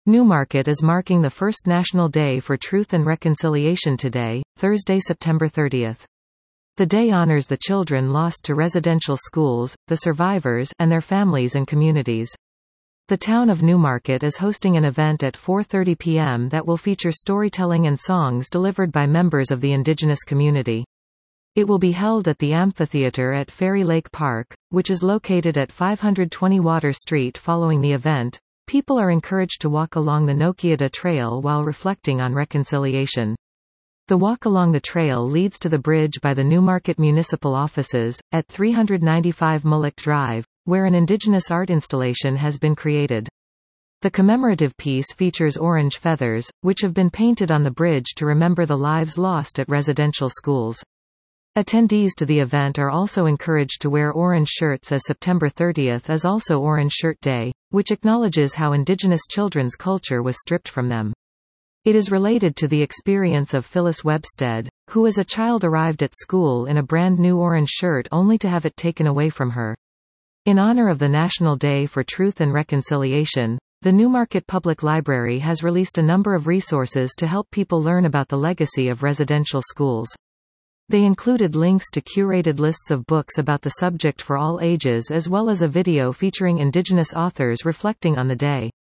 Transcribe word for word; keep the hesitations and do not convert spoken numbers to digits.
Newmarket is marking the first National Day for Truth and Reconciliation today, Thursday, September thirtieth. The day honors the children lost to residential schools, the survivors, and their families and communities. The town of Newmarket is hosting an event at four thirty p m that will feature storytelling and songs delivered by members of the indigenous community. It will be held at the amphitheater at Fairy Lake Park, which is located at five hundred twenty Water Street. Following the event, people are encouraged to walk along the Nokiata Trail while reflecting on reconciliation. The walk along the trail leads to the bridge by the Newmarket Municipal Offices, at three ninety-five Mullock Drive, where an indigenous art installation has been created. The commemorative piece features orange feathers, which have been painted on the bridge to remember the lives lost at residential schools. Attendees to the event are also encouraged to wear orange shirts, as September thirtieth is also Orange Shirt Day, which acknowledges how Indigenous children's culture was stripped from them. It is related to the experience of Phyllis Webstead, who as a child arrived at school in a brand new orange shirt only to have it taken away from her. In honor of the National Day for Truth and Reconciliation, the Newmarket Public Library has released a number of resources to help people learn about the legacy of residential schools. They included links to curated lists of books about the subject for all ages, as well as a video featuring Indigenous authors reflecting on the day.